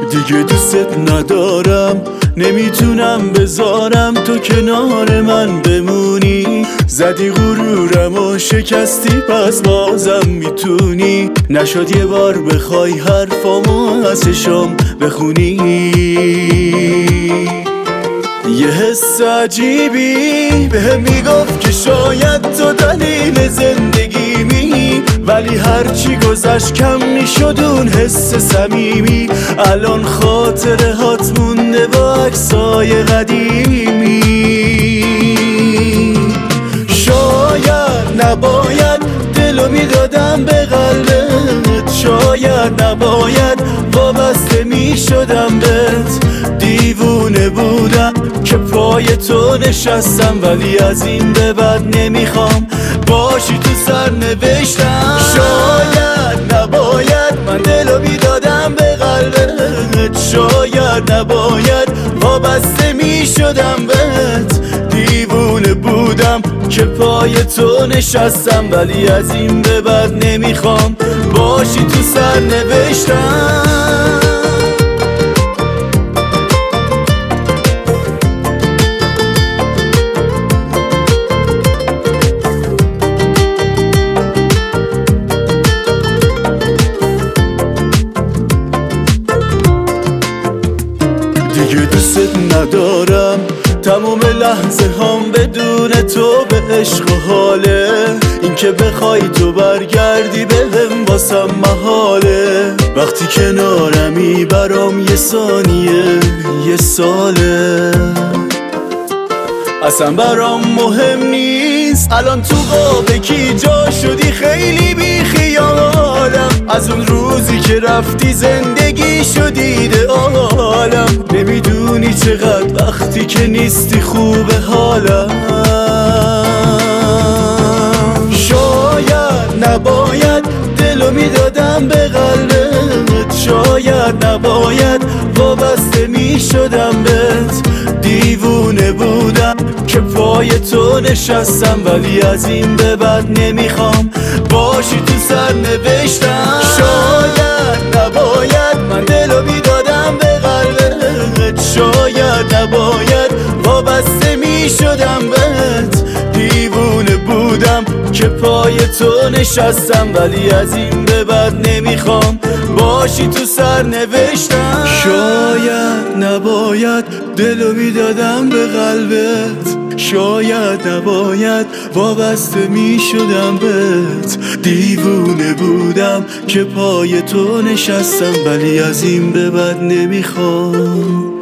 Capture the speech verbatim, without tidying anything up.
دیگه دوست ندارم، نمیتونم بذارم تو کنار من بمونی. زدی غرورم و شکستی پس بازم میتونی. نشد یه بار بخوای حرفامو از چشم بخونی. یه حس عجیبی بهم میگفت که شاید تو دلیل زندگیمی، ولی هرچی گذشت کم میشد اون حس صمیمی. الان خاطره هات مونده با عکسای قدیمی. شاید نباید دلو میدادم به قلبت، شاید نباید وابسته میشدم بهت. دیوونه بودم که پای تو نشستم، ولی از این به بعد نمیخوام باشی تو سرنوشتم. شاید نباید من دلو میدادم به قلبت، شاید نباید وابسته میشدم بهت. دیوونه بودم که پای تو نشستم، ولی از این به بعد نمیخوام باشی تو سرنوشتم. دیگه دوست ندارم، تمام لحظه هم بدون تو به عشق و حاله. این که بخوای تو برگردی بهم واسم محاله. وقتی کنارمی برام یه ثانیه یه ساله. اصلا برام مهم نیست الان تو قاب کی جا شدی، خیلی بی خیالم. از اون روزی که رفتی زندگی شدیده عالم. نمیدونی چقدر وقتی که نیستی خوبه حالم. شاید نباید دلو میدادم به قلبت، شاید نباید وابسته میشدم بهت. دیوونه بودم که پای تو نشستم، ولی از این به بعد نمیخوام باشی تو سرنوشتم. شاید نباید من دلو میدادم به قلبت، شاید نباید وابسته میشدم بهت. دیوونه بودم که پای تو نشستم، ولی از این به بعد نمیخوام باشی تو سرنوشتم. شاید نباید دلو میدادم به قلبت، شاید نباید وابسته میشدم بهت. دیوونه بودم که پای تو نشستم، ولی از این به بعد نمیخوام